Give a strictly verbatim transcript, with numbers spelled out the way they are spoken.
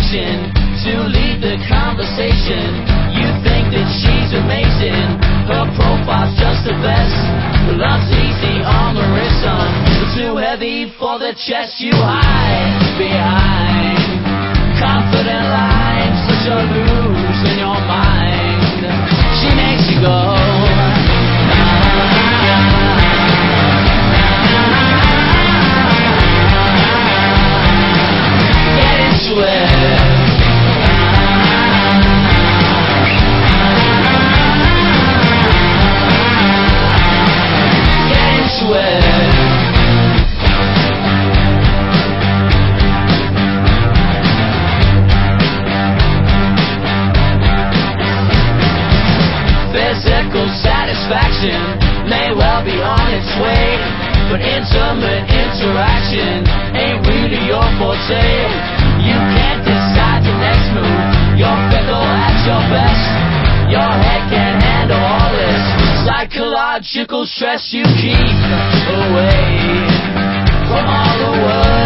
satisfaction to lead the conversation. You think that she's amazing, her profile's just the best. Love's easy on the wrist, son, but too heavy for the chest. You hide behind confident lines that you're losing your mind. She makes you go. Physical satisfaction may well be on its way, but intimate interaction ain't really your forte. You can't decide the next move, you're fickle at your best. Your head can't handle all this psychological stress. You keep away from all the world.